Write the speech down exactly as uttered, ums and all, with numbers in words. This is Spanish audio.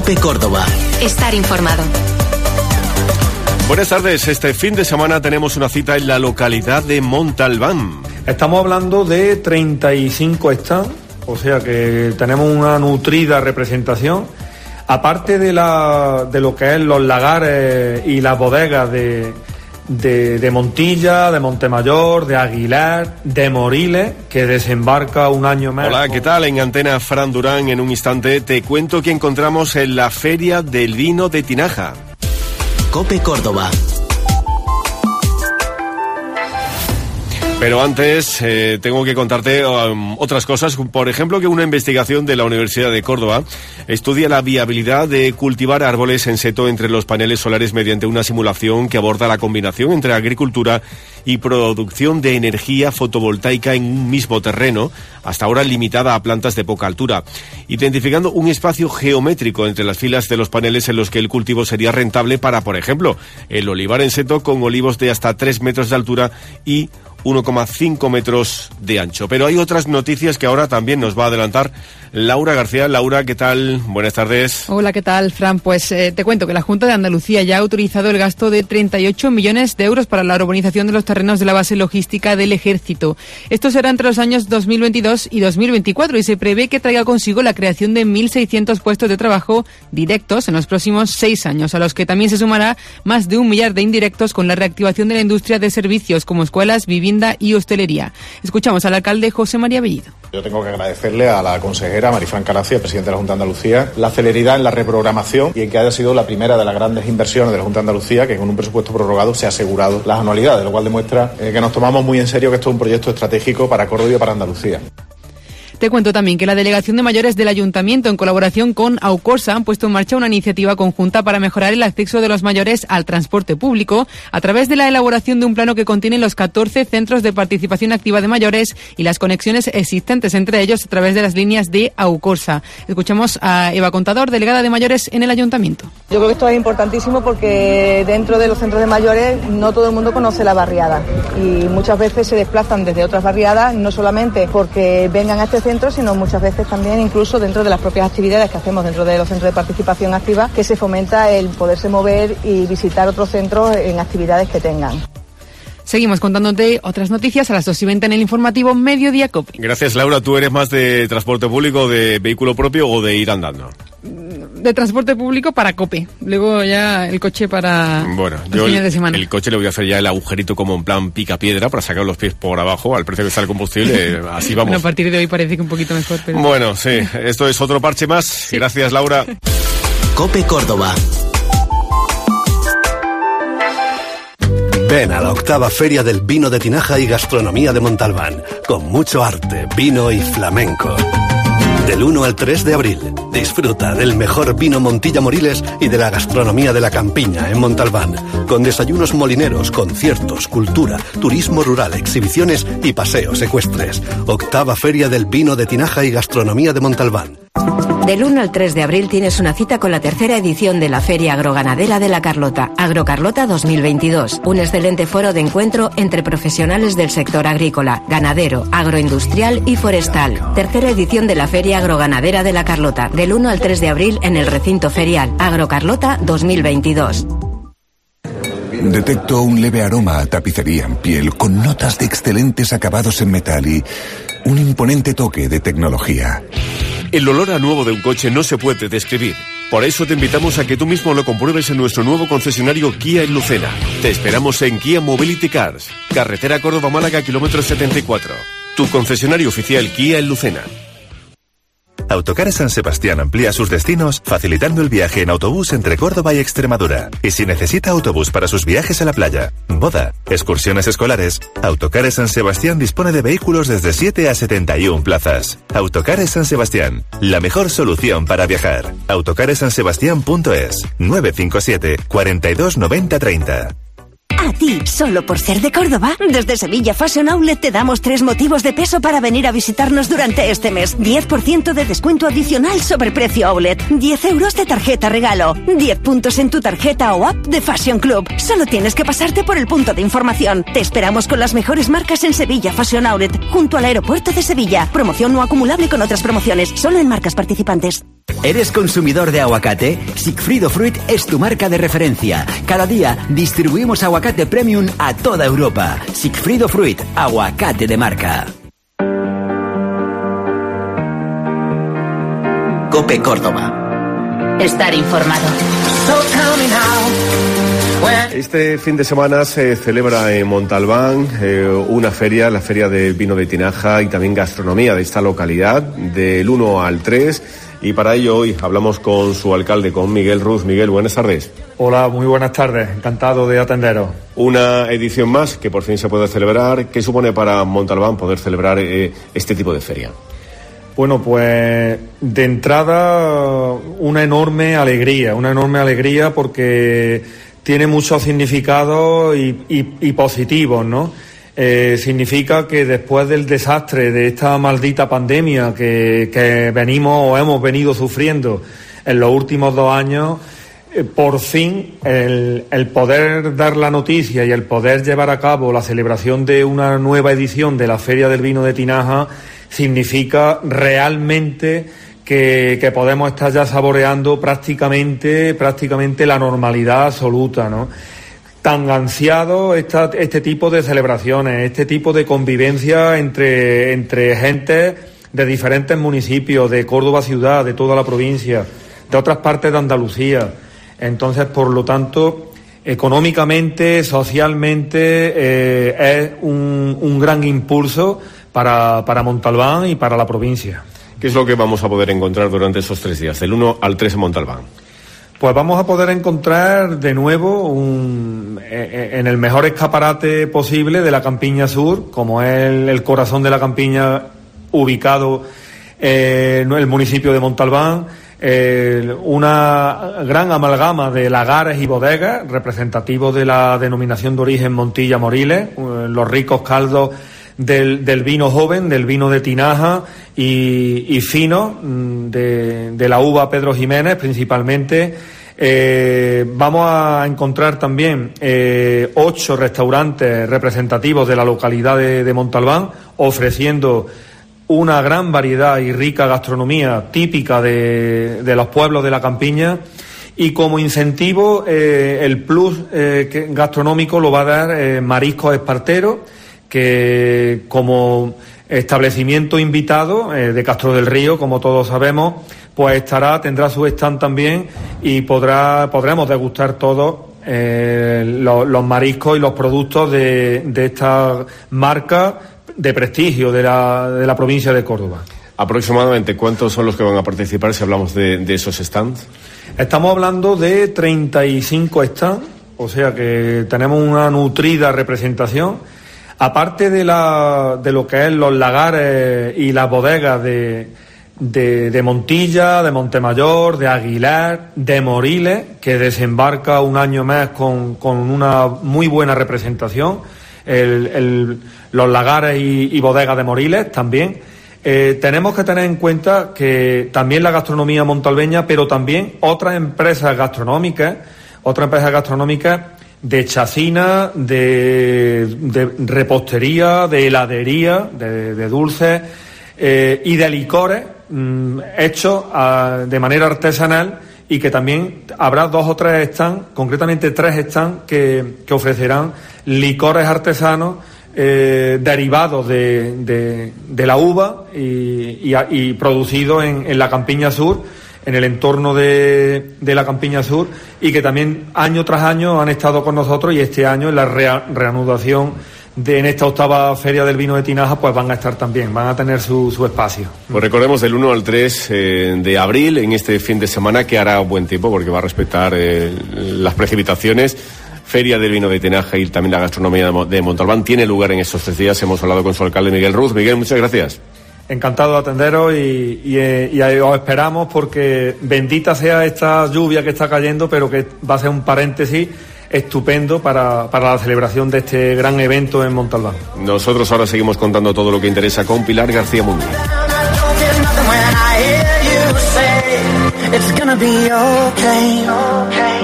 COPE Córdoba. Estar informado. Buenas tardes. Este fin de semana tenemos una cita en la localidad de Montalbán. Estamos hablando de treinta y cinco stands, o sea que tenemos una nutrida representación. Aparte de, la, de lo que es los lagares y las bodegas de, de, de Montilla, de Montemayor, de Aguilar, de Moriles, que desembarca un año más. Hola, ¿qué tal? En Antena, Fran Durán. En un instante te cuento que encontramos en la Feria del Vino de Tinaja. COPE Córdoba. Pero antes eh, tengo que contarte um, otras cosas. Por ejemplo, que una investigación de la Universidad de Córdoba estudia la viabilidad de cultivar árboles en seto entre los paneles solares mediante una simulación que aborda la combinación entre agricultura y producción de energía fotovoltaica en un mismo terreno, hasta ahora limitada a plantas de poca altura, identificando un espacio geométrico entre las filas de los paneles en los que el cultivo sería rentable para, por ejemplo, el olivar en seto con olivos de hasta tres metros de altura y uno coma cinco metros de ancho. Pero hay otras noticias que ahora también nos va a adelantar Laura García. Laura, ¿qué tal? Buenas tardes. Hola, ¿qué tal, Fran? Pues eh, te cuento que la Junta de Andalucía ya ha autorizado el gasto de treinta y ocho millones de euros para la urbanización de los terrenos de la base logística del Ejército. Esto será entre los años dos mil veintidós y dos mil veinticuatro y se prevé que traiga consigo la creación de mil seiscientos puestos de trabajo directos en los próximos seis años, a los que también se sumará más de un millar de indirectos con la reactivación de la industria de servicios como escuelas, vivienda y hostelería. Escuchamos al alcalde José María Bellido. Yo tengo que agradecerle a la consejera Marifran Caracia, presidenta de la Junta de Andalucía, la celeridad en la reprogramación y en que haya sido la primera de las grandes inversiones de la Junta de Andalucía que con un presupuesto prorrogado se ha asegurado las anualidades, lo cual demuestra eh, que nos tomamos muy en serio que esto es un proyecto estratégico para Córdoba y para Andalucía. Te cuento también que la Delegación de Mayores del Ayuntamiento, en colaboración con Aucorsa, han puesto en marcha una iniciativa conjunta para mejorar el acceso de los mayores al transporte público a través de la elaboración de un plano que contiene los catorce centros de participación activa de mayores y las conexiones existentes entre ellos a través de las líneas de Aucorsa. Escuchamos a Eva Contador, delegada de Mayores en el Ayuntamiento. Yo creo que esto es importantísimo porque dentro de los centros de mayores no todo el mundo conoce la barriada y muchas veces se desplazan desde otras barriadas, no solamente porque vengan a este centro, sino muchas veces también incluso dentro de las propias actividades que hacemos dentro de los centros de participación activa, que se fomenta el poderse mover y visitar otros centros en actividades que tengan. Seguimos contándote otras noticias a las dos y veinte en el informativo Mediodía COPE. Gracias, Laura. ¿Tú eres más de transporte público, de vehículo propio o de ir andando? De transporte público para COPE. Luego ya el coche para bueno, los yo fines el, de semana. El coche le voy a hacer ya el agujerito como en plan pica piedra para sacar los pies por abajo al precio que está el combustible. Así vamos. Bueno, a partir de hoy parece que un poquito mejor. Pero... Bueno, sí. Esto es otro parche más. Sí. Gracias, Laura. COPE Córdoba. Ven a la octava Feria del Vino de Tinaja y Gastronomía de Montalbán, con mucho arte, vino y flamenco. Del uno al tres de abril, disfruta del mejor vino Montilla Moriles y de la gastronomía de la campiña en Montalbán, con desayunos molineros, conciertos, cultura, turismo rural, exhibiciones y paseos ecuestres. Octava Feria del Vino de Tinaja y Gastronomía de Montalbán. Del uno al tres de abril tienes una cita con la tercera edición de la Feria Agroganadera de la Carlota, Agrocarlota dos mil veintidós, un excelente foro de encuentro entre profesionales del sector agrícola, ganadero, agroindustrial y forestal. Tercera edición de la Feria Agroganadera de la Carlota, del uno al tres de abril en el recinto ferial, Agrocarlota dos mil veintidós. Detecto un leve aroma a tapicería en piel con notas de excelentes acabados en metal y un imponente toque de tecnología. El olor a nuevo de un coche no se puede describir. Por eso te invitamos a que tú mismo lo compruebes en nuestro nuevo concesionario Kia en Lucena. Te esperamos en Kia Mobility Cars, carretera Córdoba-Málaga, kilómetro setenta y cuatro. Tu concesionario oficial Kia en Lucena. Autocares San Sebastián amplía sus destinos facilitando el viaje en autobús entre Córdoba y Extremadura. Y si necesita autobús para sus viajes a la playa, boda, excursiones escolares, Autocares San Sebastián dispone de vehículos desde siete a setenta y una plazas. Autocares San Sebastián, la mejor solución para viajar. autocares san sebastián punto es, nueve cinco siete, cuarenta y dos noventa treinta. A ti, solo por ser de Córdoba, desde Sevilla Fashion Outlet te damos tres motivos de peso para venir a visitarnos durante este mes. diez por ciento de descuento adicional sobre precio outlet. diez euros de tarjeta regalo. diez puntos en tu tarjeta o app de Fashion Club. Solo tienes que pasarte por el punto de información. Te esperamos con las mejores marcas en Sevilla Fashion Outlet, junto al aeropuerto de Sevilla. Promoción no acumulable con otras promociones, solo en marcas participantes. ¿Eres consumidor de aguacate? Sigfrido Fruit es tu marca de referencia. Cada día distribuimos aguacate premium a toda Europa. Sigfrido Fruit, aguacate de marca. COPE Córdoba. Estar informado. Este fin de semana se celebra en Montalbán eh, una feria, la Feria del Vino de Tinaja y también gastronomía de esta localidad, del uno al tres. Y para ello hoy hablamos con su alcalde, con Miguel Ruz. Miguel, buenas tardes. Hola, muy buenas tardes. Encantado de atenderos. Una edición más que por fin se puede celebrar. ¿Qué supone para Montalbán poder celebrar eh, este tipo de feria? Bueno, pues de entrada una enorme alegría, una enorme alegría porque tiene muchos significados y, y, y positivos, ¿no? Eh, significa que después del desastre de esta maldita pandemia que, que venimos o hemos venido sufriendo en los últimos dos años, eh, por fin el, el poder dar la noticia y el poder llevar a cabo la celebración de una nueva edición de la Feria del Vino de Tinaja significa realmente que, que podemos estar ya saboreando prácticamente, prácticamente la normalidad absoluta, ¿no? Tan ansiado esta, este tipo de celebraciones, este tipo de convivencia entre, entre gente de diferentes municipios, de Córdoba ciudad, de toda la provincia, de otras partes de Andalucía. Entonces, por lo tanto, económicamente, socialmente, eh, es un, un gran impulso para, para Montalbán y para la provincia. ¿Qué es lo que vamos a poder encontrar durante esos tres días, del uno al tres en Montalbán? Pues vamos a poder encontrar de nuevo un, en el mejor escaparate posible de la Campiña Sur, como es el, el corazón de la Campiña, ubicado eh, en el municipio de Montalbán, eh, una gran amalgama de lagares y bodegas representativos de la denominación de origen Montilla Moriles, eh, los ricos caldos Del, del vino joven, del vino de tinaja y, y fino, de, de la uva Pedro Jiménez principalmente. Eh, vamos a encontrar también eh, ocho restaurantes representativos de la localidad de, de Montalbán, ofreciendo una gran variedad y rica gastronomía típica de, de los pueblos de la campiña. Y como incentivo, eh, el plus eh, que, gastronómico lo va a dar eh, Mariscos Espartero, que como establecimiento invitado eh, de Castro del Río, como todos sabemos, pues estará, tendrá su stand también y podrá podremos degustar todos eh, los, los mariscos y los productos de, de esta marca de prestigio de la, de la provincia de Córdoba. ¿Aproximadamente cuántos son los que van a participar si hablamos de, de esos stands? Estamos hablando de treinta y cinco stands, o sea que tenemos una nutrida representación. Aparte de la de lo que es los lagares y las bodegas de, de, de Montilla, de Montemayor, de Aguilar, de Moriles, que desembarca un año más con, con una muy buena representación, el, el, los lagares y, y bodegas de Moriles también. Eh, tenemos que tener en cuenta que también la gastronomía montalbeña, pero también otras empresas gastronómicas, otras empresas gastronómicas de chacina, de, de repostería, de heladería, de, de dulces eh, y de licores mmm, hechos a, de manera artesanal, y que también habrá dos o tres stands, concretamente tres stands que, que ofrecerán licores artesanos eh, derivados de, de, de la uva y, y, y producidos en, en la Campiña Sur, en el entorno de, de la Campiña Sur, y que también año tras año han estado con nosotros, y este año en la rea, reanudación de en esta octava Feria del Vino de Tinaja pues van a estar también, van a tener su, su espacio. Pues recordemos del uno al tres eh, de abril, en este fin de semana, que hará buen tiempo porque va a respetar eh, las precipitaciones. Feria del Vino de Tinaja y también la gastronomía de Montalbán tiene lugar en estos tres días. Hemos hablado con su alcalde Miguel Ruz. Miguel, muchas gracias. Encantado de atenderos y, y, y os esperamos, porque bendita sea esta lluvia que está cayendo, pero que va a ser un paréntesis estupendo para, para la celebración de este gran evento en Montalbán. Nosotros ahora seguimos contando todo lo que interesa con Pilar García Mundi. It's gonna be okay, okay.